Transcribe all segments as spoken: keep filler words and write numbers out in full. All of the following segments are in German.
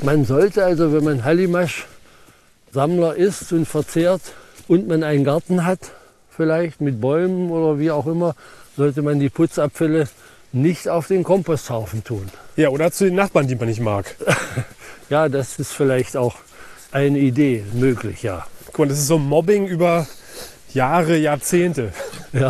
Man sollte also, wenn man Hallimasch-Sammler ist und verzehrt und man einen Garten hat, vielleicht mit Bäumen oder wie auch immer, sollte man die Putzabfälle nicht auf den Komposthaufen tun. Ja, oder zu den Nachbarn, die man nicht mag. Ja, das ist vielleicht auch eine Idee, möglich, ja. Guck mal, das ist so Mobbing über Jahre, Jahrzehnte. Ja.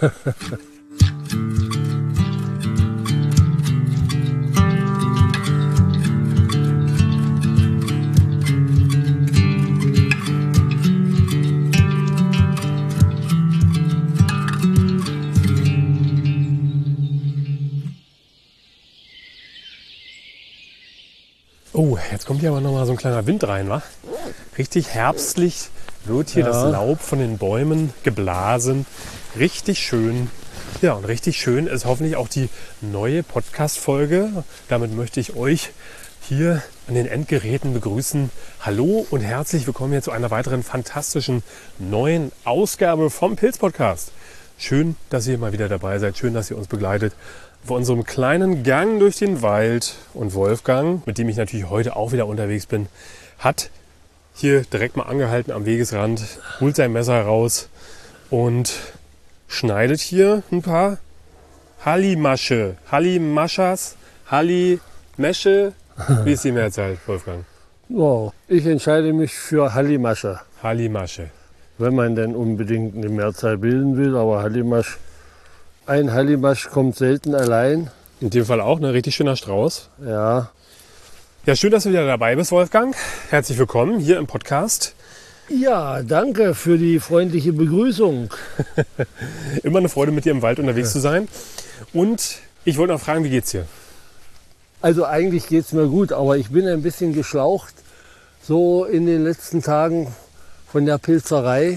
Oh, jetzt kommt hier aber noch mal so ein kleiner Wind rein, wa? Richtig herbstlich wird hier Ja. das Laub von den Bäumen geblasen. Richtig schön. Ja, und richtig schön ist hoffentlich auch die neue Podcast-Folge. Damit möchte ich euch hier an den Endgeräten begrüßen. Hallo und herzlich willkommen hier zu einer weiteren fantastischen neuen Ausgabe vom Pilz-Podcast. Schön, dass ihr mal wieder dabei seid. Schön, dass ihr uns begleitet vor unserem kleinen Gang durch den Wald. Und Wolfgang, mit dem ich natürlich heute auch wieder unterwegs bin, hat hier direkt mal angehalten am Wegesrand, holt sein Messer raus und schneidet hier ein paar Hallimasche, Hallimaschas, Hallimesche. Wie ist die Mehrzahl, Wolfgang? Wow. Ich entscheide mich für Hallimasche, Hallimasche. wenn man denn unbedingt eine Mehrzahl bilden will. Aber Hallimasch, ein Hallimasch kommt selten allein. In dem Fall auch, ne? Richtig schöner Strauß. Ja, Ja, schön, dass du wieder dabei bist, Wolfgang. Herzlich willkommen hier im Podcast. ja, danke für die freundliche Begrüßung. Immer eine Freude, mit dir im Wald unterwegs zu sein. Und ich wollte noch fragen, wie geht's dir? Also eigentlich geht es mir gut, aber ich bin ein bisschen geschlaucht. So in den letzten Tagen von der Pilzerei.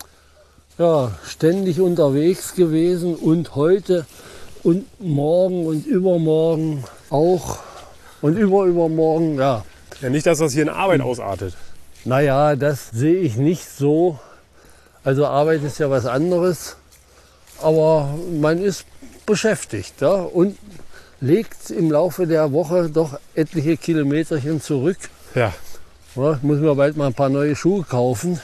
Ja, ständig unterwegs gewesen und heute und morgen und übermorgen auch. Und überübermorgen, ja. Ja, nicht, dass das hier in Arbeit ausartet. Naja, das sehe ich nicht so. Also Arbeit ist ja was anderes. Aber man ist beschäftigt, ja, und legt im Laufe der Woche doch etliche Kilometerchen zurück. Ja. Ja, ich muss mir bald mal ein paar neue Schuhe kaufen.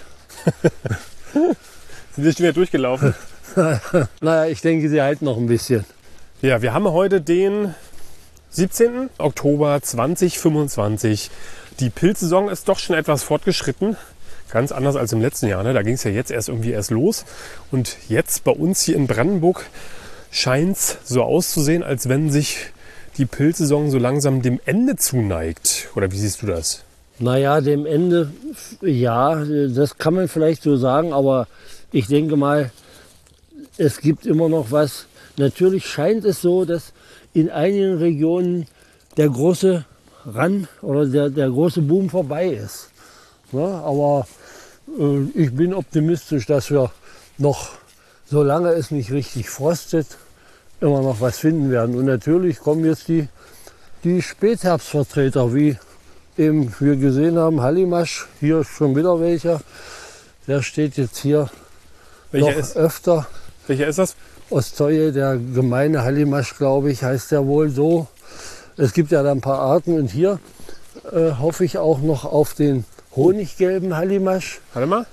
Sind wir schon wieder durchgelaufen? Naja, ich denke, sie halten noch ein bisschen. Ja, wir haben heute den siebzehnten Oktober zweitausendfünfundzwanzig. Die Pilzsaison ist doch schon etwas fortgeschritten. Ganz anders als im letzten Jahr. Ne? Da ging es ja jetzt erst irgendwie erst los. Und jetzt bei uns hier in Brandenburg scheint es so auszusehen, als wenn sich die Pilzsaison so langsam dem Ende zuneigt. Oder wie siehst du das? Naja, dem Ende, ja, das kann man vielleicht so sagen, aber ich denke mal, es gibt immer noch was. Natürlich scheint es so, dass in einigen Regionen der große Run oder der, der große Boom vorbei ist. Ja, aber äh, ich bin optimistisch, dass wir noch, solange es nicht richtig frostet, immer noch was finden werden. Und natürlich kommen jetzt die, die Spätherbstvertreter, wie eben wir gesehen haben, Hallimasch, hier ist schon wieder welcher. Der steht jetzt hier Welcher noch ist, öfter. welcher ist das? Ostoje, der gemeine Hallimasch, glaube ich, heißt der wohl so. Es gibt ja da ein paar Arten und hier äh, hoffe ich auch noch auf den honiggelben Hallimasch. Warte mal.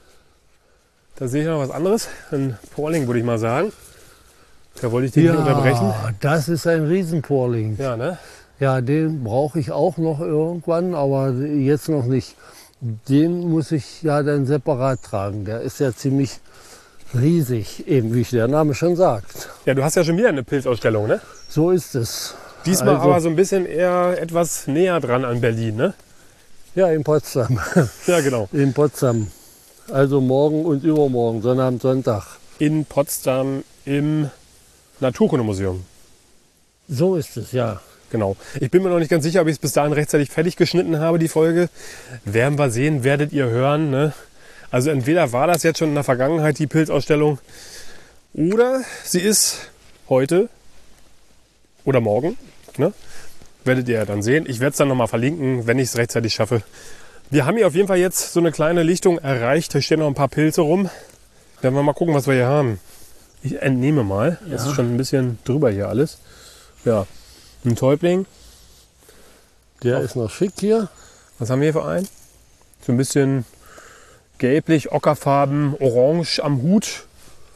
Da sehe ich noch was anderes. Ein Porling, würde ich mal sagen. Da wollte ich den nicht unterbrechen. Das ist ein Riesenporling. Ja, ne? Ja, den brauche ich auch noch irgendwann, aber jetzt noch nicht. Den muss ich ja dann separat tragen. Der ist ja ziemlich riesig, eben wie der Name schon sagt. Ja, du hast ja schon wieder eine Pilzausstellung, ne? So ist es. Diesmal Also- aber so ein bisschen eher etwas näher dran an Berlin, ne? Ja, in Potsdam. Ja, genau. In Potsdam. Also morgen und übermorgen, Sonnabend, Sonntag. In Potsdam im Naturkundemuseum. So ist es, ja. Genau. Ich bin mir noch nicht ganz sicher, ob ich es bis dahin rechtzeitig fertig geschnitten habe, die Folge. Werden wir sehen, werdet ihr hören. Ne? Also entweder war das jetzt schon in der Vergangenheit, die Pilzausstellung, oder sie ist heute oder morgen. Ne? Werdet ihr dann sehen. Ich werde es dann nochmal verlinken, wenn ich es rechtzeitig schaffe. Wir haben hier auf jeden Fall jetzt so eine kleine Lichtung erreicht. Hier stehen noch ein paar Pilze rum. Werden wir mal gucken, was wir hier haben. Ich entnehme mal. Das Ja. ist schon ein bisschen drüber hier alles. Ja, ein Täubling. Der ist noch schick hier. Was haben wir hier für einen? So ein bisschen gelblich, ockerfarben, orange am Hut.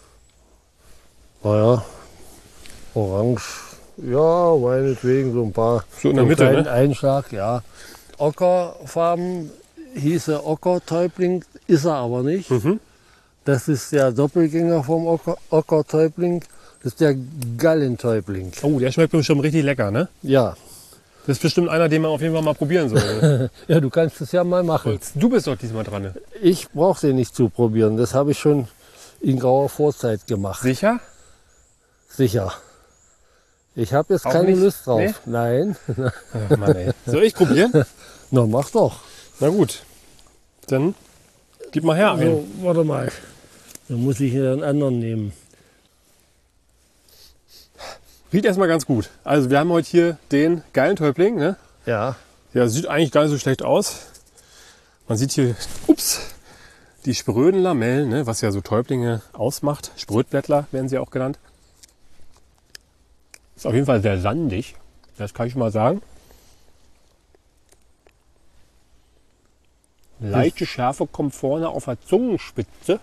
Naja, orange, ja, meinetwegen so ein paar. So in der so Mitte, kleinen ne? Einschlag, ja. Ockerfarben hieße Ockertäubling, ist er aber nicht. Mhm. Das ist der Doppelgänger vom Ocker, Ockertäubling. Das ist der Gallentäubling. Oh, der schmeckt bestimmt richtig lecker, ne? Ja. Das ist bestimmt einer, den man auf jeden Fall mal probieren soll. Ja, du kannst es ja mal machen. Du bist doch diesmal dran. Ne? Ich brauche den nicht zu probieren. Das habe ich schon in grauer Vorzeit gemacht. Sicher? Sicher. Ich habe jetzt Auch keine nicht? Lust drauf. Nee? Nein. Ach, Mann, ey. Soll ich probieren? Na, mach doch. Na gut. Dann gib mal her einen. So, warte mal. Dann muss ich hier einen anderen nehmen. Riecht erstmal ganz gut. Also wir haben heute hier den Gallentäubling. Ne? Ja. Der sieht eigentlich gar nicht so schlecht aus. Man sieht hier, ups, die spröden Lamellen, ne? Was ja so Täublinge ausmacht. Sprödblättler werden sie auch genannt. Ist auf jeden Fall sehr sandig. Das kann ich mal sagen. Leichte Schärfe kommt vorne auf der Zungenspitze.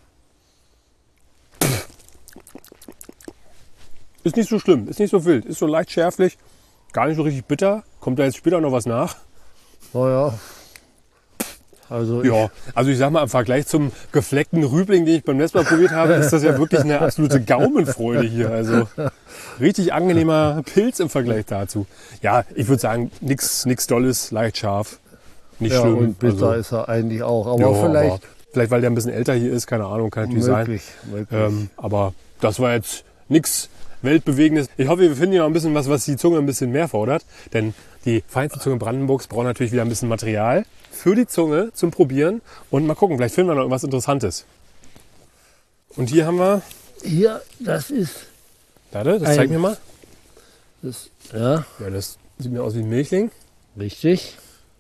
Ist nicht so schlimm, ist nicht so wild, ist so leicht schärflich, gar nicht so richtig bitter. Kommt da jetzt später noch was nach? Naja. Also ich, Ja, also ich sag mal, im Vergleich zum gefleckten Rübling, den ich beim letzten Mal probiert habe, ist das ja wirklich eine absolute Gaumenfreude hier. Also richtig angenehmer Pilz im Vergleich dazu. Ja, ich würde sagen, nichts nix Dolles, leicht scharf, nicht ja, schlimm. und bitter also, ist er eigentlich auch. Aber ja, vielleicht aber vielleicht, weil der ein bisschen älter hier ist, keine Ahnung, kann natürlich möglich. möglich. sein. Ähm, aber das war jetzt nichts Weltbewegendes. Ich hoffe, wir finden hier noch ein bisschen was, was die Zunge ein bisschen mehr fordert. Denn die feinste Zunge Brandenburgs braucht natürlich wieder ein bisschen Material für die Zunge zum Probieren. Und mal gucken, vielleicht finden wir noch irgendwas Interessantes. Und hier haben wir, Hier, das ist. warte, das Ein- zeig mir mal. Das, ja, Ja, das sieht mir aus wie ein Milchling. richtig.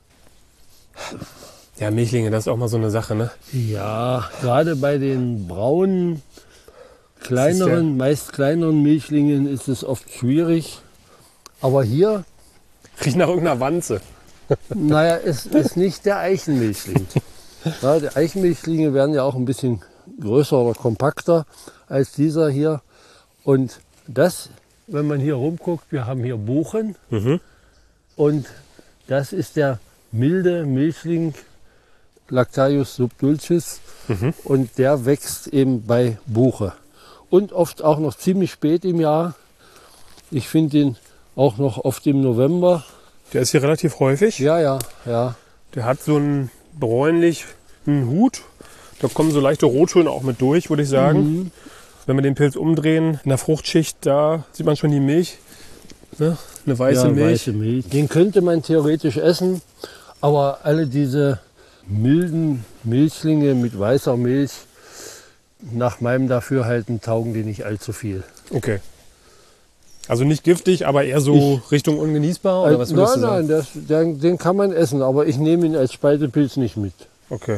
Ja, Milchlinge, das ist auch mal so eine Sache, ne? Ja, gerade bei den braunen, kleineren, meist kleineren Milchlingen ist es oft schwierig. Aber hier, Riecht nach irgendeiner Wanze. naja, es ist nicht der Eichenmilchling. Ja, die Eichenmilchlinge werden ja auch ein bisschen größer oder kompakter als dieser hier. Und das, wenn man hier rumguckt, wir haben hier Buchen. Mhm. Und das ist der milde Milchling Lactaius subdulcis. Mhm. Und der wächst eben bei Buche. Und oft auch noch ziemlich spät im Jahr. Ich finde ihn auch noch oft im November. Der ist hier relativ häufig. Ja, ja, ja. Der hat so einen bräunlichen Hut. Da kommen so leichte Rottöne auch mit durch, würde ich sagen. Mhm. Wenn wir den Pilz umdrehen, in der Fruchtschicht, da sieht man schon die Milch. Ne? Eine weiße ja, Milch. weiße Milch. Den könnte man theoretisch essen, aber alle diese milden Milchlinge mit weißer Milch, nach meinem Dafürhalten, taugen die nicht allzu viel. Okay. Also nicht giftig, aber eher so Richtung ungenießbar? Oder was Äh, würdest nein, du sagen? nein, das, den, den kann man essen, aber ich nehme ihn als Spaltepilz nicht mit. Okay.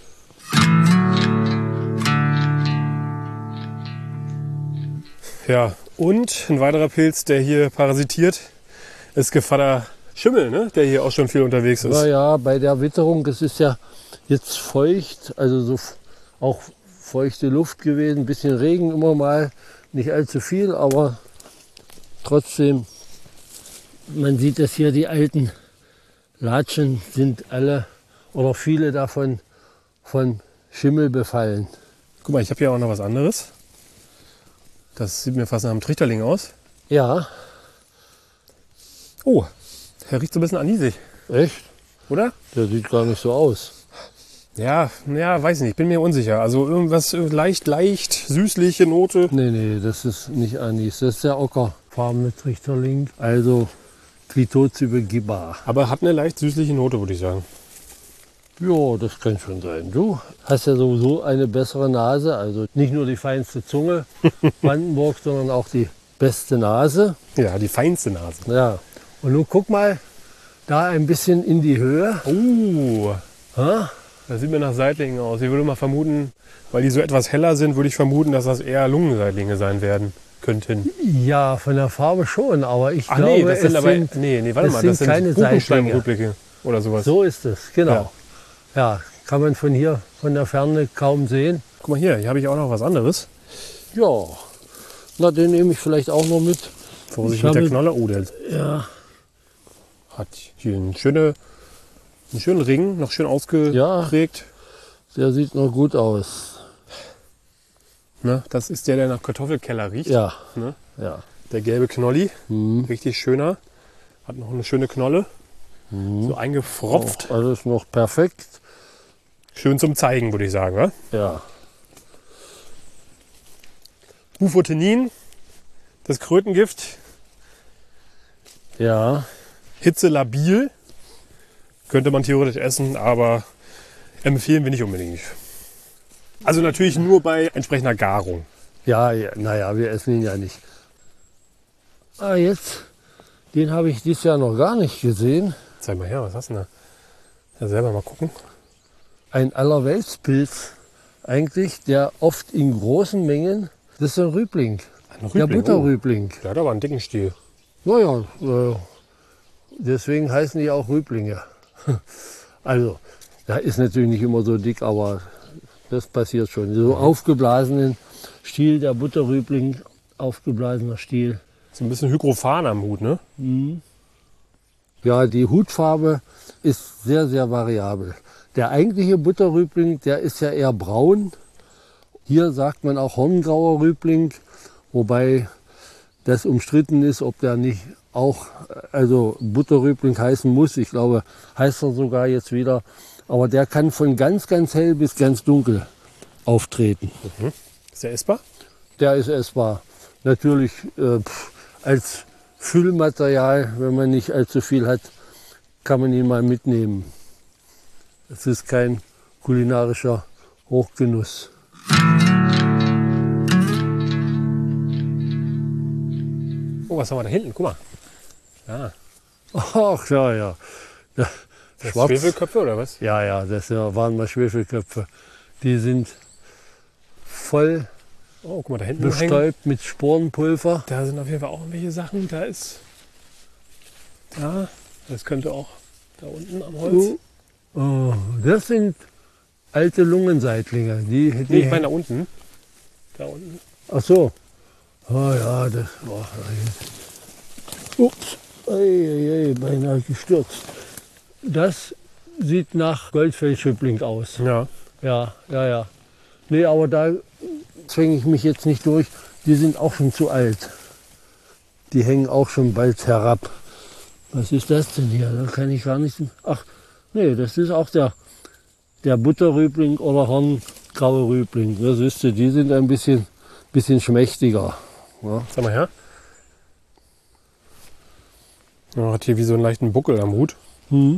Ja, und ein weiterer Pilz, der hier parasitiert, ist Gevatter Schimmel, ne? Der hier auch schon viel unterwegs ist. Naja, bei der Witterung, es ist ja jetzt feucht, also so f- auch feuchte Luft gewesen, ein bisschen Regen immer mal, nicht allzu viel, aber trotzdem, man sieht das hier, die alten Latschen sind alle oder viele davon von Schimmel befallen. Guck mal, ich habe hier auch noch was anderes. Das sieht mir fast nach einem Trichterling aus. Ja, Oh, der riecht so ein bisschen anisig, echt? oder? Der sieht gar nicht so aus. Ja, ja, weiß nicht, bin mir unsicher. Also irgendwas äh, leicht, leicht, süßliche Note. Nee, nee, das ist nicht Anis, das ist der ockerfarbene Trichterling, also Clitocybe giba. Aber hat eine leicht süßliche Note, würde ich sagen. Ja, das kann schon sein. Du hast ja sowieso eine bessere Nase, also nicht nur die feinste Zunge Brandenburg, sondern auch die beste Nase. Ja, die feinste Nase. Ja. Und nun guck mal da ein bisschen in die Höhe. Oh, Ha? das sieht mir nach Seitlingen aus. Ich würde mal vermuten, weil die so etwas heller sind, würde ich vermuten, dass das eher Lungenseitlinge sein werden könnten. Ja, von der Farbe schon, aber ich Ach glaube, nee, das sind es aber, sind, nee, nee, warte es mal, sind das sind keine Buchenschleimrüblinge oder sowas. so ist es, genau. Ja. ja, kann man von hier, von der Ferne kaum sehen. Guck mal hier, hier habe ich auch noch was anderes. Ja, na, den nehme ich vielleicht auch noch mit. Vorsicht Ich mit der habe- Knolle. Oh, der Ja, hat hier einen, schöne, einen schönen Ring, noch schön ausgeprägt. der sieht noch gut aus. Ne? Das ist der, der nach Kartoffelkeller riecht. Ja, Ne? ja. Der gelbe Knolli, Mhm. richtig schöner. Hat noch eine schöne Knolle. So eingefropft. Auch alles noch perfekt. Schön zum Zeigen, würde ich sagen. Wa? Ja, Bufotenin, das Krötengift, ja. hitzelabil. Könnte man theoretisch essen, aber empfehlen wir nicht unbedingt. Also natürlich nur bei entsprechender Garung. Ja, ja, naja, wir essen ihn ja nicht. Ah, jetzt, den habe ich dieses Jahr noch gar nicht gesehen. Zeig mal her, was hast du denn da? Ja, selber mal gucken. Ein Allerweltspilz eigentlich, der oft in großen Mengen, das ist ein Rübling, Ein der Rübling. Butterrübling. Oh, der hat aber einen dicken Stiel. Naja, äh, deswegen heißen die auch Rüblinge. Also, da ist natürlich nicht immer so dick, aber das passiert schon. So aufgeblasenen Stiel, der Butterrübling, aufgeblasener Stiel. So ein bisschen Hygrophan am Hut, ne? Ja, die Hutfarbe ist sehr, sehr variabel. Der eigentliche Butterrübling, der ist ja eher braun. Hier sagt man auch horngrauer Rübling, wobei das umstritten ist, ob der nicht auch also Butterrübling heißen muss. Ich glaube, heißt er sogar jetzt wieder. Aber der kann von ganz, ganz hell bis ganz dunkel auftreten. Ist der essbar? Der ist essbar. Natürlich äh, pff, als Füllmaterial, wenn man nicht allzu viel hat, kann man ihn mal mitnehmen. Es ist kein kulinarischer Hochgenuss. Oh, was haben wir da hinten? Guck mal. Ja, Ach ja, ja. Ja, das Schwarz. Schwefelköpfe oder was? Ja, ja, das waren mal Schwefelköpfe. Die sind voll Oh, guck mal, da hinten hängen. bestäubt mit Sporenpulver. Da sind auf jeden Fall auch irgendwelche Sachen. Da ist. Da. Das könnte auch da unten am Holz. Oh, das sind alte Lungenseitlinge. Die, die, Nee, ich meine da unten. Da unten. Ach so. Oh ja, das war. Ups, ei, ei, ei, beinahe gestürzt. Das sieht nach Goldfeldschüppling aus. Ja. Ja, ja, ja. Nee, aber da zwänge ich mich jetzt nicht durch. Die sind auch schon zu alt. Die hängen auch schon bald herab. Was ist das denn hier? Da kann ich gar nicht. Ach, nee, das ist auch der, der Butterrübling oder horngraue Rübling. Das ist, die sind ein bisschen, bisschen schmächtiger. Ja. Sag mal her. Ja, hat hier wie so einen leichten Buckel am Hut. Hm.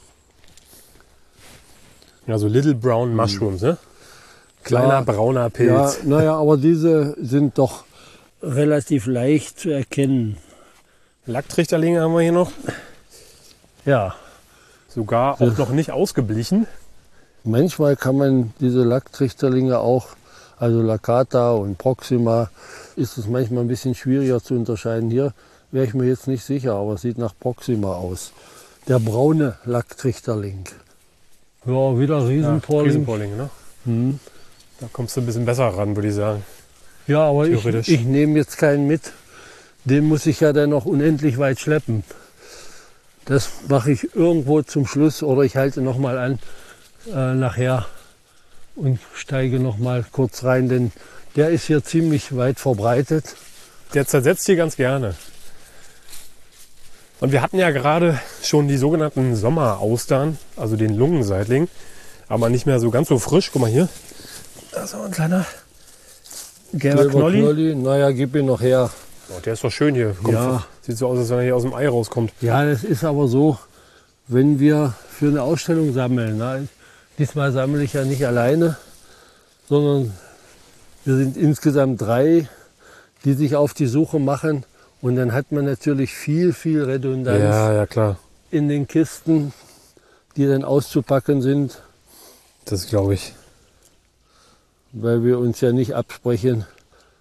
Ja, so Little Brown Mushrooms, ne? Kleiner Ja. brauner Ja, Pilz. naja, aber diese sind doch relativ leicht zu erkennen. Lacktrichterlinge haben wir hier noch. Ja, Sogar auch noch nicht ausgeblichen. manchmal kann man diese Lacktrichterlinge auch, also Laccata und Proxima, ist es manchmal ein bisschen schwieriger zu unterscheiden. Hier wäre ich mir jetzt nicht sicher, aber es sieht nach Proxima aus. Der braune Lacktrichterling. Ja, wieder Ja, Riesenporling. Riesenporling, ne? Hm. Da kommst du ein bisschen besser ran, würde ich sagen. Ja, aber ich, Theoretisch. ich nehme jetzt keinen mit. Den muss ich ja dann noch unendlich weit schleppen. Das mache ich irgendwo zum Schluss oder ich halte noch mal an äh, nachher und steige noch mal kurz rein, denn der ist hier ziemlich weit verbreitet. Der zersetzt hier ganz gerne. Und wir hatten ja gerade schon die sogenannten Sommeraustern, also den Lungenseitling, aber nicht mehr so ganz so frisch. Guck mal hier. Also ein kleiner gelber Gelber Knolli. Knolli, naja, gib ihn noch her. Oh, der ist doch schön hier. Kommt, Ja. Sieht so aus, als wenn er hier aus dem Ei rauskommt. Ja, das ist aber so, wenn wir für eine Ausstellung sammeln. Na, diesmal sammle ich ja nicht alleine, sondern wir sind insgesamt drei, die sich auf die Suche machen. Und dann hat man natürlich viel, viel Redundanz Ja, ja, klar. in den Kisten, die dann auszupacken sind, Das glaube ich. weil wir uns ja nicht absprechen,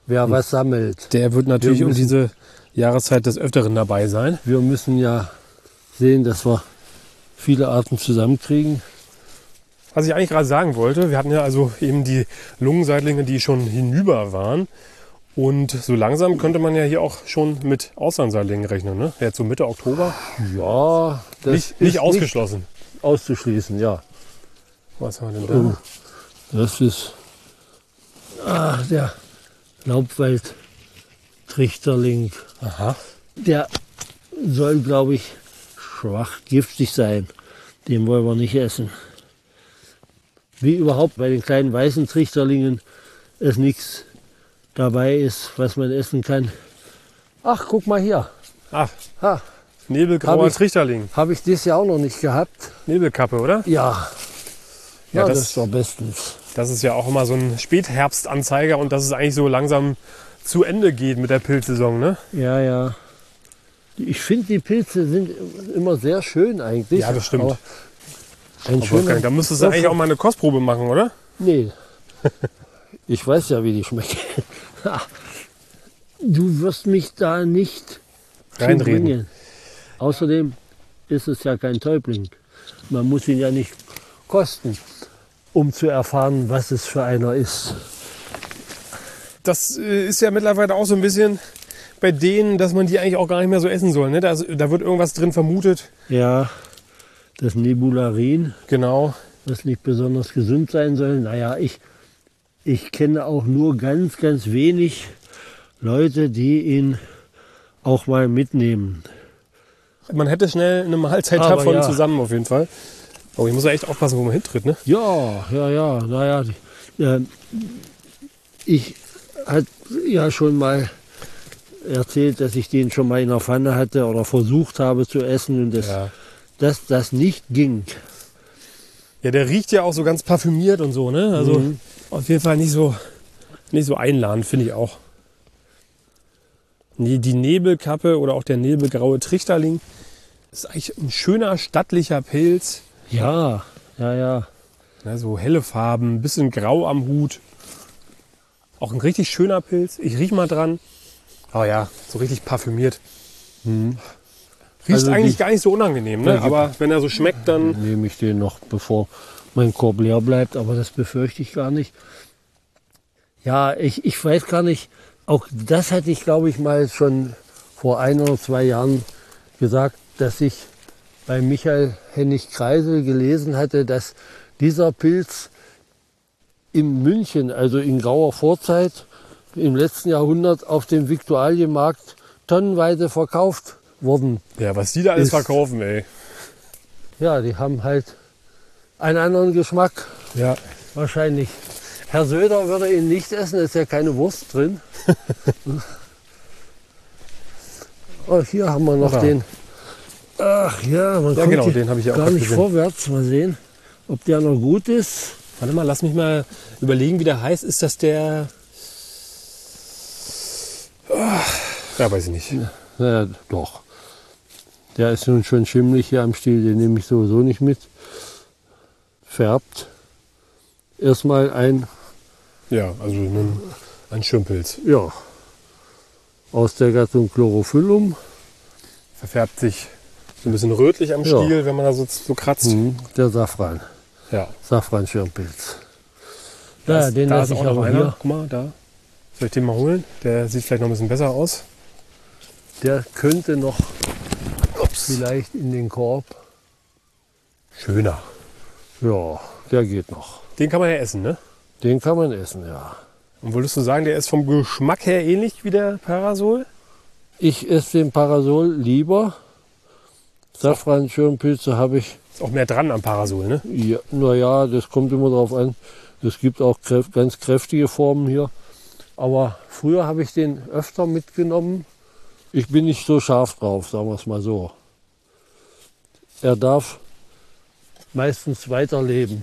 wer was sammelt. Der wird natürlich Wir um müssen- diese Jahreszeit des Öfteren dabei sein. Wir müssen ja sehen, dass wir viele Arten zusammenkriegen. Was ich eigentlich gerade sagen wollte, wir hatten ja also eben die Lungenseitlinge, die schon hinüber waren. Und so langsam könnte man ja hier auch schon mit Auslandsseitlingen rechnen. Ne? Jetzt so Mitte Oktober. Ja, das Nicht, ist nicht ausgeschlossen. nicht auszuschließen, ja. Was haben wir denn da? Ähm, Das ist ah, der Laubwald-Trichterling. Aha. Der soll, glaube ich, schwach giftig sein. Den wollen wir nicht essen. Wie überhaupt bei den kleinen weißen Trichterlingen es nichts dabei ist, was man essen kann. Ach, guck mal hier. Ach, Ha, Nebelgrauer Hab ich- Trichterling. habe ich das ja auch noch nicht gehabt. Nebelkappe, oder? Ja, Ja, ja, das- das ist doch bestens. Das ist ja auch immer so ein Spätherbstanzeiger und dass es eigentlich so langsam zu Ende geht mit der Pilzsaison. Ne? Ja, ja. Ich finde, die Pilze sind immer sehr schön eigentlich. Ja, das stimmt. Aber ein Wolfgang, schöner, da müsstest du eigentlich auch mal eine Kostprobe machen, oder? Nee. Ich weiß ja, wie die schmecken. Du wirst mich da nicht Reinreden. bringen. Außerdem ist es ja kein Täubling. Man muss ihn ja nicht kosten, um zu erfahren, was es für einer ist. Das äh, ist ja mittlerweile auch so ein bisschen bei denen, dass man die eigentlich auch gar nicht mehr so essen soll. Ne? Da, da wird irgendwas drin vermutet. Ja, das Nebularin, Genau. das nicht besonders gesund sein soll. Naja, ich, ich kenne auch nur ganz, ganz wenig Leute, die ihn auch mal mitnehmen. Man hätte schnell eine Mahlzeit Aber davon ja. zusammen auf jeden Fall. Aber ich muss ja echt aufpassen, wo man hintritt. Ne? Ja, ja, ja, naja. Äh, ich hatte ja schon mal erzählt, dass ich den schon mal in der Pfanne hatte oder versucht habe zu essen und das, Ja. dass das nicht ging. Ja, der riecht ja auch so ganz parfümiert und so. Ne? Also Mhm. auf jeden Fall nicht so, nicht so einladend, finde ich auch. Die, die Nebelkappe oder auch der nebelgraue Trichterling ist eigentlich ein schöner, stattlicher Pilz. Ja, ja, ja. Ja, so helle Farben, bisschen grau am Hut. Auch ein richtig schöner Pilz. Ich riech mal dran. Aber ja, so richtig parfümiert. Riecht Also eigentlich die- gar nicht so unangenehm. Ne? Ja, die- Aber wenn er so schmeckt, dann... Nehme ich den noch, bevor mein Korb leer bleibt, aber das befürchte ich gar nicht. Ja, ich, ich weiß gar nicht, auch das hatte ich, glaube ich, mal schon vor ein oder zwei Jahren gesagt, dass ich bei Michael Hennig-Kreisel gelesen hatte, dass dieser Pilz in München, also in grauer Vorzeit, im letzten Jahrhundert auf dem Viktualienmarkt tonnenweise verkauft worden. Ja, was die da alles Ist- verkaufen, ey. Ja, die haben halt einen anderen Geschmack. Ja. Wahrscheinlich. Herr Söder würde ihn nicht essen, ist ja keine Wurst drin. Oh, hier haben wir noch Oder? den. Ach ja, man Ja, kommt genau, hier den habe ich ja auch gar gerade nicht gesehen. vorwärts. Mal sehen, ob der noch gut ist. Warte mal, lass mich mal überlegen, wie der heißt. Ist das der... Ah, ja, weiß ich nicht. Ja, doch. Der ist nun schon schimmelig hier am Stiel, den nehme ich sowieso nicht mit. Färbt. Erstmal ein, Ja, also ein, ein Schirmpilz. ja, aus der Gattung Chlorophyllum. Verfärbt sich so ein bisschen rötlich am Ja. Stiel, wenn man da so, so kratzt. Mhm, der Safran. Ja. Safranschirmpilz. Da Ja, ist, den da lasse ist ich auch noch aber einer. hier. Guck mal, da. Soll ich den mal holen? Der sieht vielleicht noch ein bisschen besser aus. Der könnte noch vielleicht in den Korb. Schöner. Ja, der geht noch. Den kann man ja essen, ne? Den kann man essen, ja. Und würdest du sagen, der ist vom Geschmack her ähnlich wie der Parasol? Ich esse den Parasol lieber. Safranschirmpilze habe ich, Ist auch mehr dran am Parasol, ne? ja, naja, das kommt immer drauf an. Es gibt auch kräf ganz kräftige Formen hier. Aber früher habe ich den öfter mitgenommen. Ich bin nicht so scharf drauf, sagen wir es mal so. Er darf meistens weiterleben.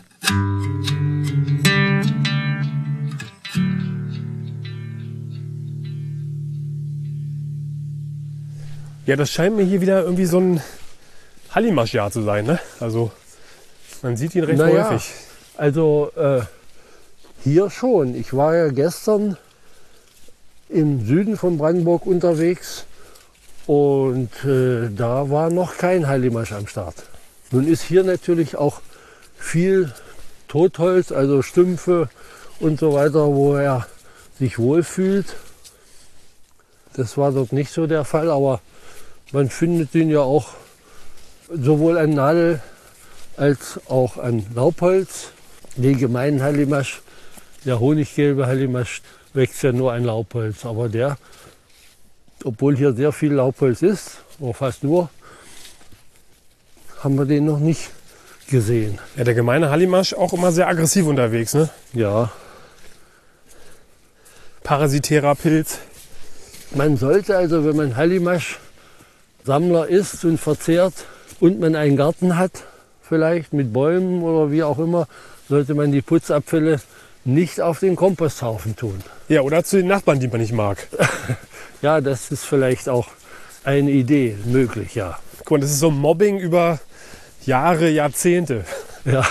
Ja, das scheint mir hier wieder irgendwie so ein Hallimasch-Jahr zu sein, ne? Also, man sieht ihn recht Naja. häufig. Also äh, hier schon. Ich war ja gestern im Süden von Brandenburg unterwegs und äh, da war noch kein Hallimasch am Start. Nun ist hier natürlich auch viel Totholz, also Stümpfe und so weiter, wo er sich wohlfühlt. Das war dort nicht so der Fall, aber man findet ihn ja auch sowohl an Nadel als auch an Laubholz. Den gemeinen Hallimasch, der honiggelbe Hallimasch, wächst ja nur an Laubholz. Aber der, obwohl hier sehr viel Laubholz ist, oder fast nur, haben wir den noch nicht gesehen. Ja, der gemeine Hallimasch auch immer sehr aggressiv unterwegs, ne? Ja, Parasitärer Pilz. man sollte also, wenn man Hallimasch-Sammler ist und verzehrt und man einen Garten hat, vielleicht mit Bäumen oder wie auch immer, sollte man die Putzabfälle nicht auf den Komposthaufen tun. Ja, oder zu den Nachbarn, die man nicht mag. Ja, das ist vielleicht auch eine Idee, möglich, ja. Guck mal, das ist so Mobbing über Jahre, Jahrzehnte. Ja,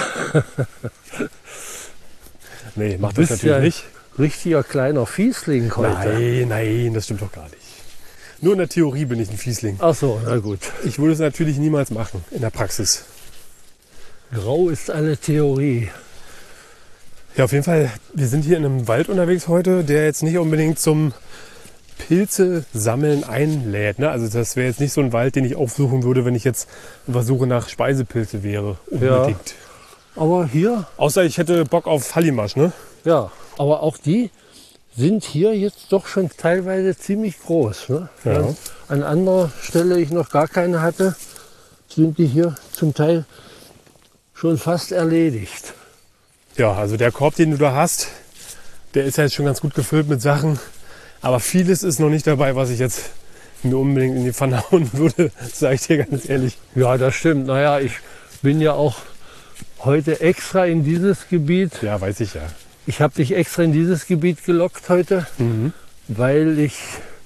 Nee, macht Du das bist natürlich ja nicht. richtiger kleiner Fiesling heute. Nein, nein, das stimmt doch gar nicht. Nur in der Theorie bin ich ein Fiesling. Ach so, na gut. Ich würde es natürlich niemals machen in der Praxis. Grau ist eine Theorie. Ja, auf jeden Fall, wir sind hier in einem Wald unterwegs heute, der jetzt nicht unbedingt zum Pilze sammeln einlädt. Ne? Also das wäre jetzt nicht so ein Wald, den ich aufsuchen würde, wenn ich jetzt auf der Suche nach Speisepilze wäre. Unbedingt. Aber hier, Außer ich hätte Bock auf Hallimasch, ne? ja, aber auch die sind hier jetzt doch schon teilweise ziemlich groß. Ne? Ja. Während an anderer Stelle ich noch gar keine hatte, sind die hier zum Teil schon fast erledigt. Ja, also der Korb, den du da hast, der ist ja jetzt schon ganz gut gefüllt mit Sachen. Aber vieles ist noch nicht dabei, was ich jetzt mir unbedingt in die Pfanne hauen würde, sage ich dir ganz ehrlich. Ja, das stimmt. Naja, ich bin ja auch heute extra in dieses Gebiet. Ja, weiß ich ja. Ich habe dich extra in dieses Gebiet gelockt heute, Mhm. weil ich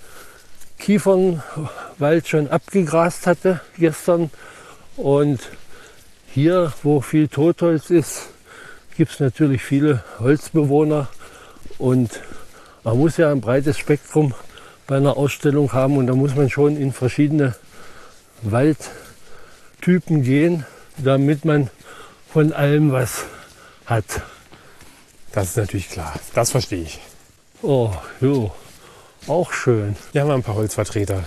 Kiefernwald schon abgegrast hatte gestern. Und hier, wo viel Totholz ist, gibt es natürlich viele Holzbewohner. Und man muss ja ein breites Spektrum bei einer Ausstellung haben. Und da muss man schon in verschiedene Waldtypen gehen, damit man von allem was hat. Das ist natürlich klar. Das verstehe ich. Oh, jo, auch schön. Hier haben wir ein paar Holzvertreter.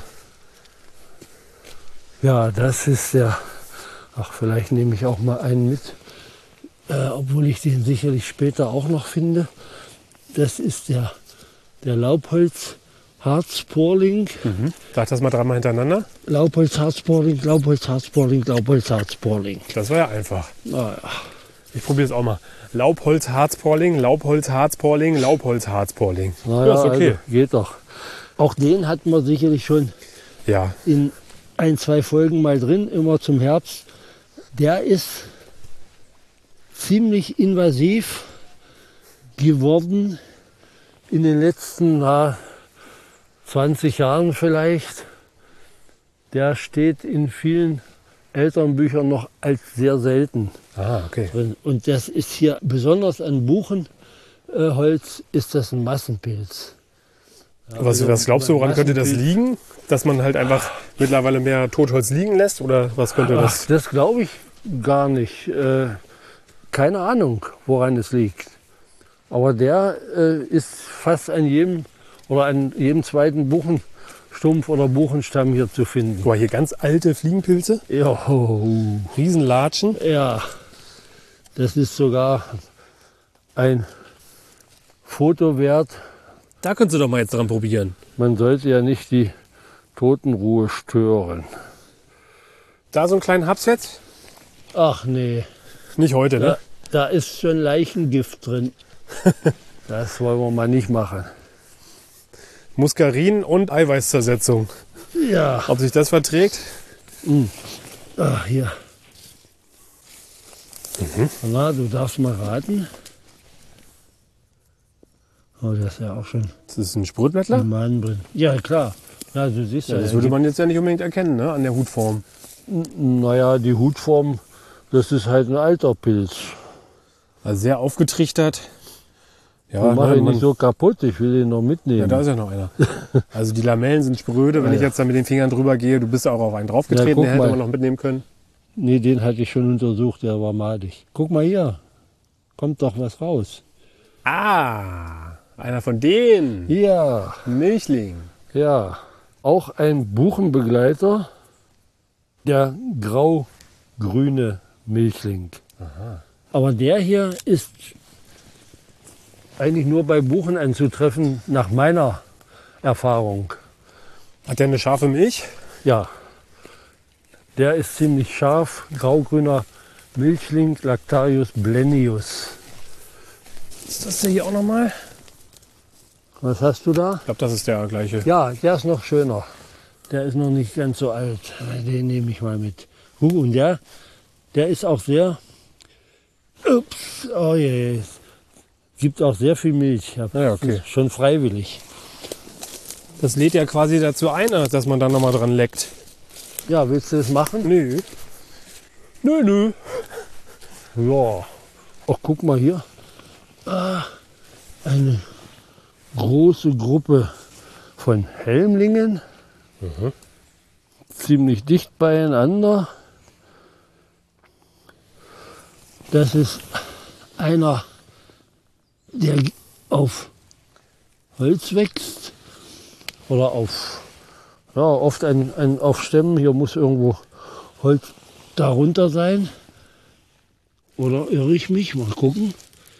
Ja, das ist der. Ach, vielleicht nehme ich auch mal einen mit, äh, obwohl ich den sicherlich später auch noch finde. Das ist der, der Laubholz-Harzporling. Mhm. Sag das mal dreimal hintereinander. Laubholz-Harzporling, Laubholz-Harzporling, Laubholz-Harzporling. Das war ja einfach. Ah, ja. Ich probiere es auch mal. Laubholz-Harzporling, Laubholz-Harzporling, Laubholz-Harzporling. Naja, Ja, ist okay. also, geht doch. Auch den hatten wir sicherlich schon Ja, in ein, zwei Folgen mal drin, immer zum Herbst. Der ist ziemlich invasiv geworden in den letzten na, zwanzig Jahren vielleicht. Der steht in vielen Elternbüchern noch als sehr selten ah, okay. drin. Und das ist hier, besonders an Buchenholz, ist das ein Massenpilz. Ja, Was, also was glaubst du, woran könnte das Massenpilz- liegen? Dass man halt einfach mittlerweile mehr Totholz liegen lässt? Oder was könnte Ach, das? das glaube ich gar nicht. Äh, keine Ahnung, woran es liegt. Aber der äh, ist fast an jedem oder an jedem zweiten Buchenstumpf oder Buchenstamm hier zu finden. Guck mal, hier ganz alte Fliegenpilze, Ja, Riesenlatschen. ja, das ist sogar ein Foto wert. Da könntest du doch mal jetzt dran probieren. Man sollte ja nicht die Totenruhe stören. Da so einen kleinen Haps jetzt? Ach nee, Nicht heute, da, ne? da ist schon Leichengift drin. Das wollen wir mal nicht machen. Muskarin und Eiweißzersetzung. Ja, Ob sich das verträgt? ach, hier. Na, du darfst mal raten. Oh, das ist ja auch schon Das ist ein Sprühblättler? ein Mann drin. Ja, klar. Ja, du siehst ja, Ja, das würde man jetzt ja nicht unbedingt erkennen, ne? An der Hutform. naja, die Hutform, das ist halt ein alter Pilz. Also sehr aufgetrichtert. Ja, mach ne, ihn man- nicht so kaputt, ich will den noch mitnehmen. Ja, da ist ja noch einer. Also die Lamellen sind spröde, wenn Ah, ich ja. jetzt da mit den Fingern drüber gehe. Du bist auch auf einen Ja, draufgetreten, guck den hätte mal. man noch mitnehmen können. Nee, den hatte ich schon untersucht, der war madig. Guck mal hier, kommt doch was raus. Ah, einer von denen. Ja, Milchling. ja, auch ein Buchenbegleiter, der grau-grüne Milchling. Aber der hier ist eigentlich nur bei Buchen anzutreffen, nach meiner Erfahrung. Hat der eine scharfe Milch? Ja, der ist ziemlich scharf, grau-grüner Milchling, Lactarius blennius. Ist das der hier auch nochmal? Was hast du da? Ich glaube, das ist der gleiche. Ja, der ist noch schöner. Der ist noch nicht ganz so alt. Den nehme ich mal mit. Huh, und der, der ist auch sehr... Ups, oh je. Gibt auch sehr viel Milch. Ja, Ja, okay. ist schon freiwillig. Das lädt ja quasi dazu ein, dass man da nochmal dran leckt. Ja, willst du das machen? Nö. Nö, nö. Ja. Ach, guck mal hier. Ah, eine große Gruppe von Helmlingen. Ziemlich dicht beieinander. Das ist einer, der auf Holz wächst oder auf, ja, oft ein, ein, auf Stämmen. Hier muss irgendwo Holz darunter sein. Oder irre ich mich? Mal gucken.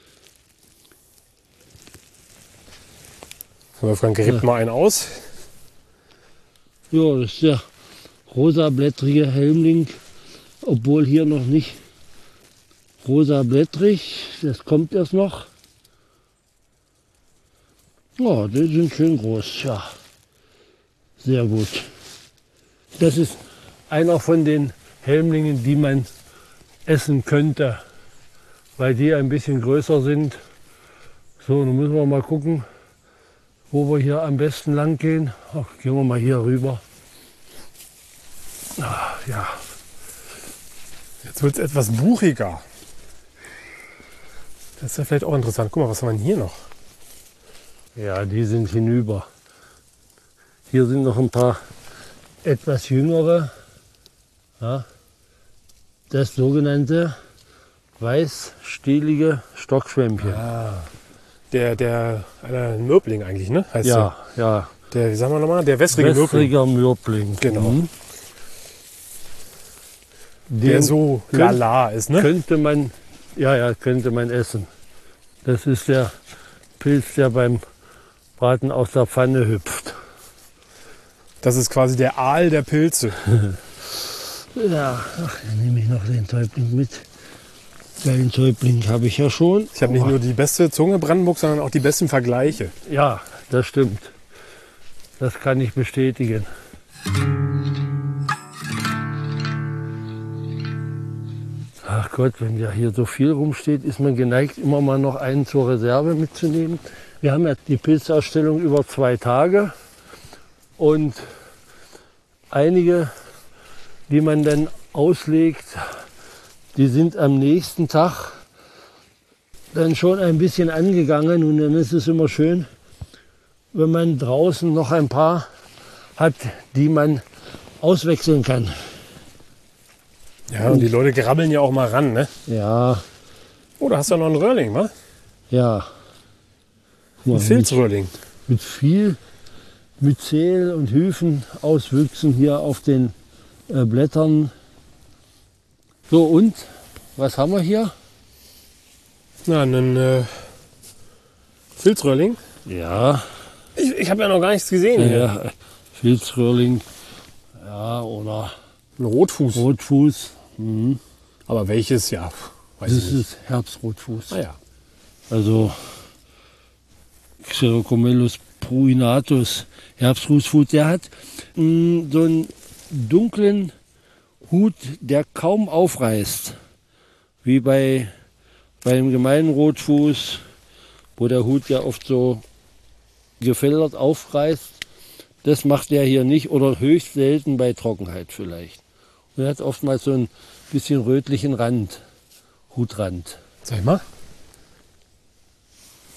Wolfgang gräbt mal einen aus. Ja, das ist der rosablättrige Helmling, obwohl hier noch nicht rosablättrig, das kommt erst noch. Ja, die sind schön groß, ja. Sehr gut. Das ist einer von den Helmlingen, die man essen könnte, weil die ein bisschen größer sind. So, nun müssen wir mal gucken, wo wir hier am besten lang gehen. Ach, gehen wir mal hier rüber. Ah, ja, Jetzt wird es etwas buchiger. Das ist ja vielleicht auch interessant. Guck mal, was haben wir denn hier noch? ja, die sind hinüber. Hier sind noch ein paar etwas jüngere. Ja, das sogenannte weißstielige Stockschwämmchen. Der, der, einer Mürbling eigentlich, ne? Heißt Ja, ja. der. Der, wie sagen wir nochmal? Der wässrige Mürbling. Wässriger Mürbling. Genau. Mhm. Der Den so könnt- lala ist, ne? könnte man, ja, ja, könnte man essen. Das ist der Pilz, der beim Braten aus der Pfanne hüpft. Das ist quasi der Aal der Pilze. Ja, ach, dann nehme ich noch den Täubling mit. Den Täubling habe ich ja schon. Ich habe nicht Aber- nur die beste Zunge Brandenburg, sondern auch die besten Vergleiche. Ja, das stimmt. Das kann ich bestätigen. Ach Gott, wenn ja hier so viel rumsteht, ist man geneigt, immer mal noch einen zur Reserve mitzunehmen. Wir haben ja die Pilzausstellung über zwei Tage und einige, die man dann auslegt, die sind am nächsten Tag dann schon ein bisschen angegangen und dann ist es immer schön, wenn man draußen noch ein paar hat, die man auswechseln kann. Ja, und die Leute grabbeln ja auch mal ran, ne? Ja, Oh, da hast du ja noch einen Röhrling, wa? ja. Ein Mit, Filzröhrling. mit viel Myzel und Hyphenauswüchsen hier auf den äh, Blättern. So, und was haben wir hier? Na, einen äh, Filzröhrling. Ja, Ich, ich habe ja noch gar nichts gesehen hier. ja, Filzröhrling, ja, oder Ein Rotfuß. Rotfuß. Mhm. Aber welches, ja, weiß Das ich nicht. ist Herbstrotfuß. Ah ja. Also Xerocomelus pruinatus, Herbstrotfuß, der hat mh, so einen dunklen Hut, der kaum aufreißt. Wie bei beim gemeinen Rotfuß, wo der Hut ja oft so gefällert aufreißt. Das macht der hier nicht oder höchst selten bei Trockenheit vielleicht. Und er hat oftmals so ein bisschen rötlichen Rand, Hutrand. Sag mal.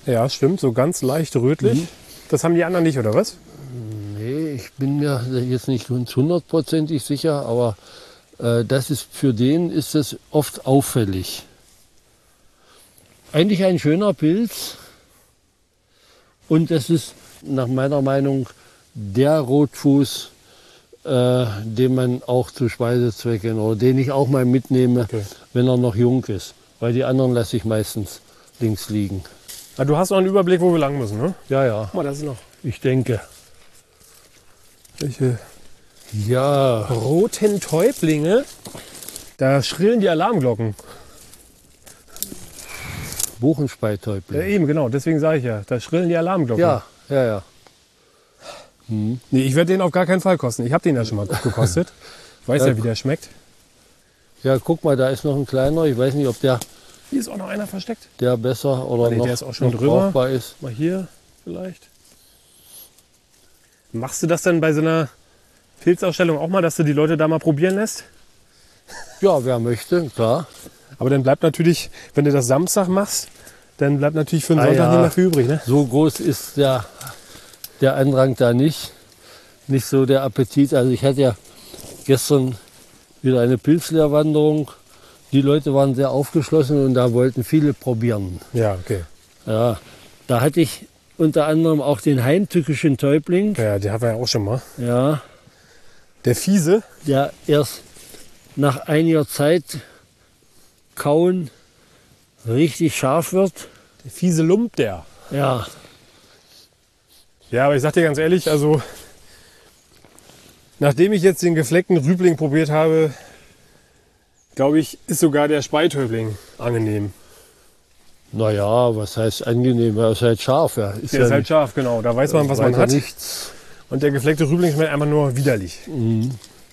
Ja, stimmt, so ganz leicht rötlich. Mhm. Das haben die anderen nicht, oder was? Nee, ich bin mir jetzt nicht hundertprozentig sicher, aber äh, das ist, für den ist das oft auffällig. Eigentlich ein schöner Pilz und das ist nach meiner Meinung der Rotfuß, äh, den man auch zu Speisezwecken oder den ich auch mal mitnehme, Okay. wenn er noch jung ist. Weil die anderen lasse ich meistens links liegen. Ah, du hast noch einen Überblick, wo wir lang müssen, ne? Ja, ja, Guck mal, das ist noch ich denke. welche Ja, roten Täublinge. Da schrillen die Alarmglocken. Buchenspeitäubling. Ja, eben, genau. Deswegen sage ich ja, da schrillen die Alarmglocken. Ja, ja, ja. Hm. Nee, ich werde den auf gar keinen Fall kosten. Ich habe den ja schon mal gekostet. Weiß ja, Ja. wie der schmeckt. Ja, guck mal, da ist noch ein kleiner. Ich weiß nicht, ob der, Hier ist auch noch einer versteckt. der besser oder Ah, nee, noch, der ist auch schon noch drüber. brauchbar ist. Mal hier vielleicht. Machst du das dann bei so einer Pilzausstellung auch mal, dass du die Leute da mal probieren lässt? Ja, wer möchte, klar. Aber dann bleibt natürlich, wenn du das Samstag machst, dann bleibt natürlich für den Ah, Sonntag ja. nicht mehr viel übrig. Ne? So groß ist der, der Andrang da nicht. Nicht so der Appetit. Also ich hatte ja gestern wieder eine Pilzlehrwanderung. Die Leute waren sehr aufgeschlossen und da wollten viele probieren. Ja, okay. Ja, da hatte ich unter anderem auch den heimtückischen Täubling. Ja, den haben wir ja auch schon mal. Ja, Der fiese. der erst nach einiger Zeit kauen richtig scharf wird. Der fiese Lump, der. Ja, Ja, aber ich sag dir ganz ehrlich, also nachdem ich jetzt den gefleckten Rübling probiert habe, glaube ich, ist sogar der Speitäubling angenehm. naja, was heißt angenehm? Er ist halt scharf. Ja. Ist Der ja ist halt scharf, genau. Da weiß man, was man weiter hat. Nichts. Und der gefleckte Rübling schmeckt einfach nur widerlich. Mhm.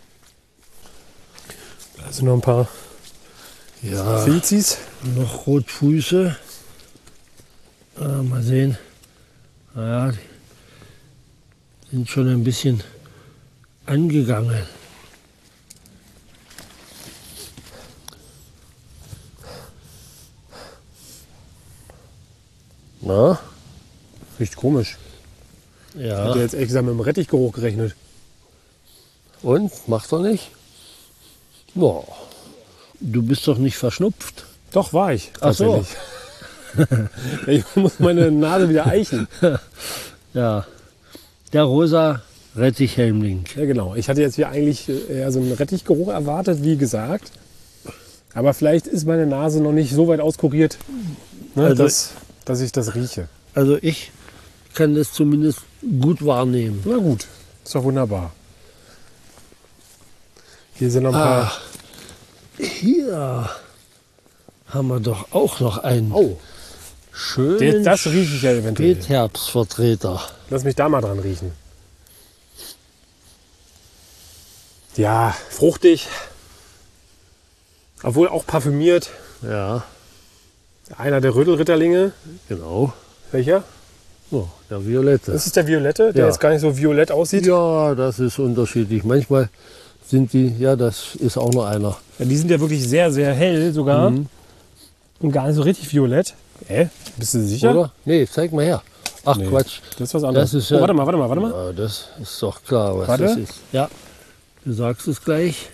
Da sind noch ein paar Ja, Filzis. noch Rotfüße. Ah, mal sehen. Naja, die sind schon ein bisschen angegangen. Na? Riecht komisch. Ich Ja. hätte jetzt ehrlich gesagt mit dem Rettichgeruch gerechnet. Und? Macht er nicht? Boah. Du bist doch nicht verschnupft. Doch, war ich. Ach so. tatsächlich. Ich muss meine Nase wieder eichen. Ja. Der rosa Rettichhelmling. Ja, genau. Ich hatte jetzt hier eigentlich eher so einen Rettichgeruch erwartet, wie gesagt. Aber vielleicht ist meine Nase noch nicht so weit auskuriert, ne, Also- dass, dass ich das rieche. Also ich kann das zumindest gut wahrnehmen. Na gut, ist doch wunderbar. Hier sind noch ein paar. Ach, hier haben wir doch auch noch einen Oh, schönen den, das rieche ich ja eventuell. Spätherbstvertreter. Lass mich da mal dran riechen. Ja, fruchtig. Obwohl auch parfümiert. Ja, Einer der Rödelritterlinge. genau. Welcher? Oh, der Violette. Das ist der Violette, der Ja. jetzt gar nicht so violett aussieht. Ja, das ist unterschiedlich. Manchmal sind die, ja, das ist auch noch einer. Ja, die sind ja wirklich sehr, sehr hell sogar. Mhm. Und gar nicht so richtig violett. Hä? Bist du sicher? Oder? Nee, zeig mal her. Ach Nee. Quatsch. Das ist was anderes. Das ist oh, ja- warte mal, warte mal, warte mal. Ja, das ist doch klar, was Warte. das ist. Ja, du sagst es gleich.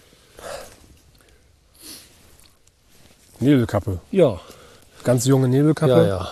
Nebelkappe. Ja, Ganz junge Nebelkappe. ja, ja.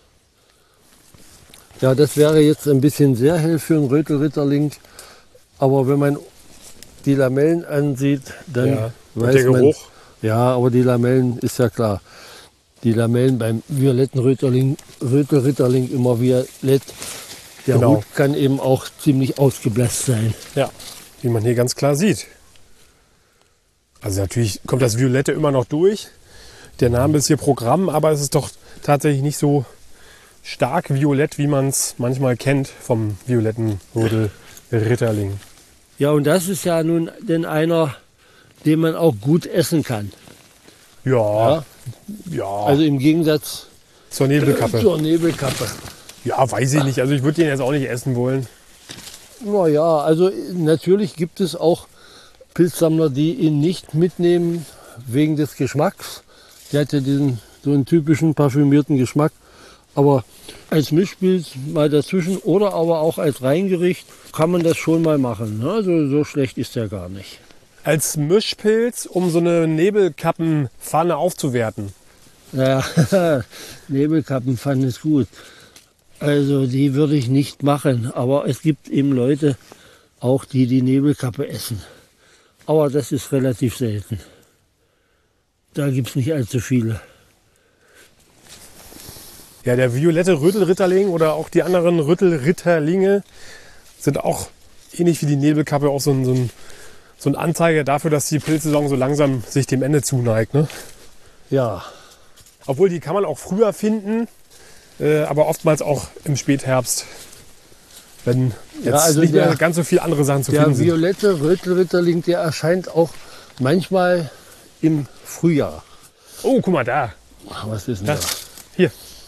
Ja, das wäre jetzt ein bisschen sehr hell für einen Rötelritterling. Aber wenn man die Lamellen ansieht, dann Ja. Und weiß der man... Geruch. Ja, aber die Lamellen ist ja klar. Die Lamellen beim violetten Rötelring, Rötelritterling immer violett. Der Genau. Hut kann eben auch ziemlich ausgeblasst sein. Ja, wie man hier ganz klar sieht. Also natürlich kommt das Violette immer noch durch. Der Name ist hier Programm, aber es ist doch tatsächlich nicht so stark violett, wie man es manchmal kennt vom violetten Rödelritterling. Ja, und das ist ja nun denn einer, den man auch gut essen kann. Ja, Ja? ja, Also im Gegensatz zur Nebelkappe. zur Nebelkappe. Ja, weiß ich nicht. Also ich würde den jetzt auch nicht essen wollen. Naja, also natürlich gibt es auch Pilzsammler, die ihn nicht mitnehmen wegen des Geschmacks. Der hat ja diesen so einen typischen parfümierten Geschmack. Aber als Mischpilz mal dazwischen oder aber auch als Reingericht kann man das schon mal machen. Ne? Also so schlecht ist der gar nicht. Als Mischpilz, um so eine Nebelkappenpfanne aufzuwerten. Ja, Nebelkappenpfanne ist gut. Also die würde ich nicht machen. Aber es gibt eben Leute, auch die die Nebelkappe essen. Aber das ist relativ selten. Da gibt es nicht allzu viele. Ja, der violette Rötelritterling oder auch die anderen Rötelritterlinge sind auch ähnlich wie die Nebelkappe auch so ein, so ein, so ein Anzeiger dafür, dass die Pilzsaison so langsam sich dem Ende zuneigt. Ne? Ja. Obwohl, die kann man auch früher finden, äh, aber oftmals auch im Spätherbst, wenn jetzt Ja, also nicht mehr der- ganz so viele andere Sachen zu Der finden sind. violette Rötelritterling, der erscheint auch manchmal im Frühjahr. Oh, guck mal da. Ach, was ist denn Ja. Hier.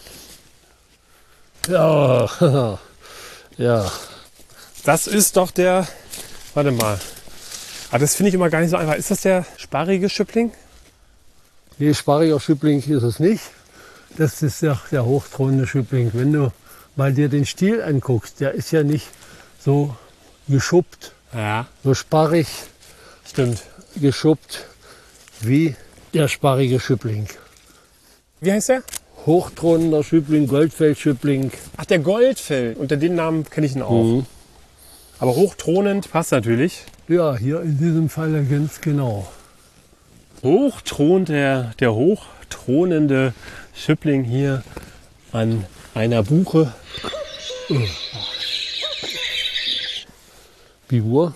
da? Ja, ja. Das ist doch der, warte mal. Ah, das finde ich immer gar nicht so einfach. Ist das der sparrige Schüppling? Nee, sparriger Schüppling ist es nicht. Das ist der, der hochthronende Schüppling. Wenn du mal dir den Stiel anguckst, der ist ja nicht so geschuppt, Ja. so sparrig Stimmt. geschuppt wie der sparrige Schüppling. Wie heißt der? Hochthronender Schüppling, Goldfeldschüppling. Ach, der Goldfell. Unter den Namen kenne ich ihn auch. Aber hochthronend passt natürlich. Ja, hier in diesem Falle ganz genau. Hochthront der, der hochthronende Schüppling hier an einer Buche. Bigur.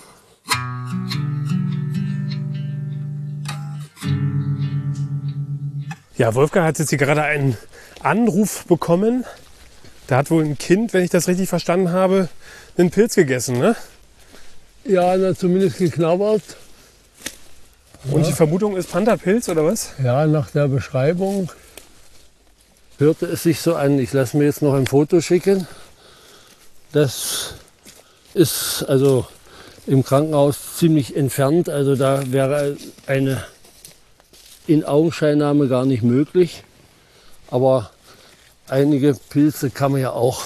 Ja, Wolfgang hat jetzt hier gerade einen Anruf bekommen. Da hat wohl ein Kind, wenn ich das richtig verstanden habe, einen Pilz gegessen. Ne? Ja, na, zumindest geknabbert. Und die Vermutung ist Pantherpilz oder was? Ja, nach der Beschreibung hörte es sich so an. Ich lasse mir jetzt noch ein Foto schicken. Das ist also im Krankenhaus ziemlich entfernt. Also da wäre eine In-Augenscheinnahme gar nicht möglich. Aber einige Pilze kann man ja auch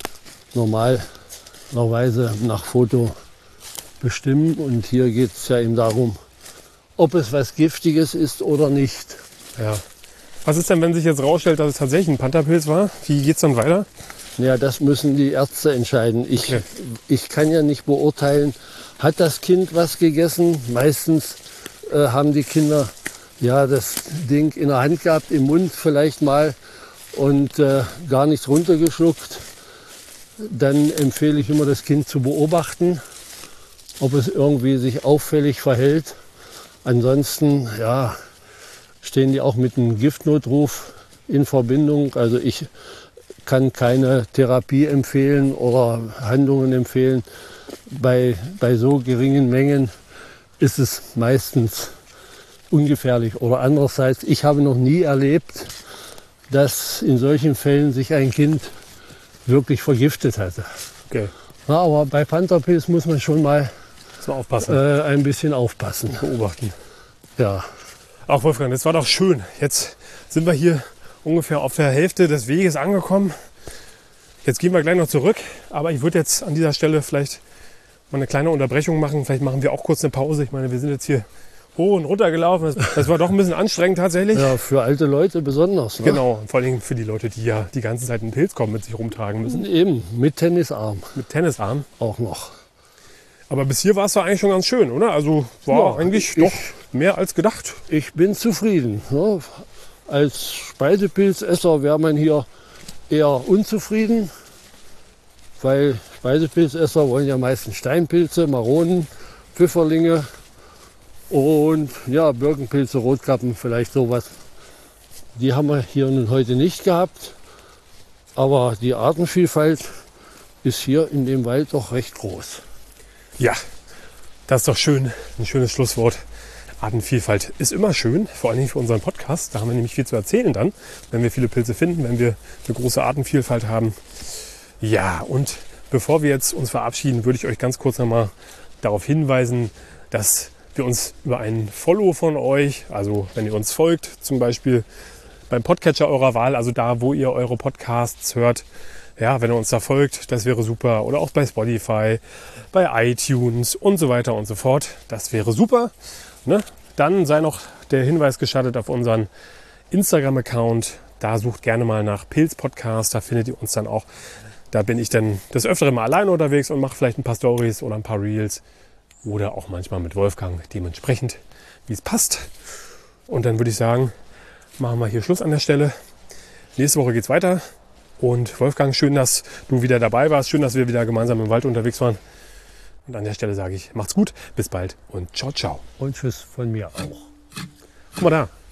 normalerweise nach Foto bestimmen. Und hier geht es ja eben darum, ob es was Giftiges ist oder nicht. Ja. Was ist denn, wenn sich jetzt rausstellt, dass es tatsächlich ein Pantherpilz war? Wie geht's dann weiter? Ja, das müssen die Ärzte entscheiden. Ich, Okay. ich kann ja nicht beurteilen, hat das Kind was gegessen? Meistens äh, haben die Kinder ja das Ding in der Hand gehabt, im Mund vielleicht mal und äh, gar nichts runtergeschluckt. Dann empfehle ich immer, das Kind zu beobachten, ob es irgendwie sich auffällig verhält. Ansonsten ja, stehen die auch mit einem Giftnotruf in Verbindung. Also ich kann keine Therapie empfehlen oder Handlungen empfehlen. Bei, bei so geringen Mengen ist es meistens ungefährlich. Oder andererseits, ich habe noch nie erlebt, dass in solchen Fällen sich ein Kind wirklich vergiftet hatte. Okay. Na, aber bei Pantherpilz muss man schon mal Muss man aufpassen. äh, ein bisschen aufpassen. Beobachten. Ja. Ach Wolfgang, das war doch schön. Jetzt sind wir hier ungefähr auf der Hälfte des Weges angekommen. Jetzt gehen wir gleich noch zurück. Aber ich würde jetzt an dieser Stelle vielleicht mal eine kleine Unterbrechung machen. Vielleicht machen wir auch kurz eine Pause. Ich meine, wir sind jetzt hier hoch und runter gelaufen. Das, das war doch ein bisschen anstrengend tatsächlich. Ja, für alte Leute besonders. Ne? Genau, und vor allem für die Leute, die ja die ganze Zeit einen Pilzkorb mit sich rumtragen müssen. Eben, mit Tennisarm Mit Tennisarm. auch noch. Aber bis hier war es doch eigentlich schon ganz schön, oder? Also war Ja, eigentlich ich- doch mehr als gedacht. Ich bin zufrieden. Ne? Als Speisepilzesser wäre man hier eher unzufrieden, weil Speisepilzesser wollen ja meistens Steinpilze, Maronen, Pfifferlinge und ja, Birkenpilze, Rotkappen, vielleicht sowas. Die haben wir hier nun heute nicht gehabt, aber die Artenvielfalt ist hier in dem Wald doch recht groß. Ja, das ist doch schön. Ein schönes Schlusswort. Artenvielfalt ist immer schön, vor allen Dingen für unseren Podcast. Da haben wir nämlich viel zu erzählen dann, wenn wir viele Pilze finden, wenn wir eine große Artenvielfalt haben. Ja, und bevor wir jetzt uns verabschieden, würde ich euch ganz kurz nochmal darauf hinweisen, dass wir uns über einen Follow von euch, also wenn ihr uns folgt zum Beispiel beim Podcatcher eurer Wahl, also da, wo ihr eure Podcasts hört. Ja, wenn ihr uns da folgt, das wäre super. Oder auch bei Spotify, bei iTunes und so weiter und so fort. Das wäre super. Ne? Dann sei noch der Hinweis gestattet auf unseren Instagram-Account. Da sucht gerne mal nach Pilz Podcast. Da findet ihr uns dann auch. Da bin ich dann des Öfteren mal alleine unterwegs und mache vielleicht ein paar Stories oder ein paar Reels. Oder auch manchmal mit Wolfgang, dementsprechend, wie es passt. Und dann würde ich sagen, machen wir hier Schluss an der Stelle. Nächste Woche geht's weiter. Und Wolfgang, schön, dass du wieder dabei warst. Schön, dass wir wieder gemeinsam im Wald unterwegs waren. Und an der Stelle sage ich, macht's gut, bis bald und ciao, ciao. Und tschüss von mir auch. Guck mal da.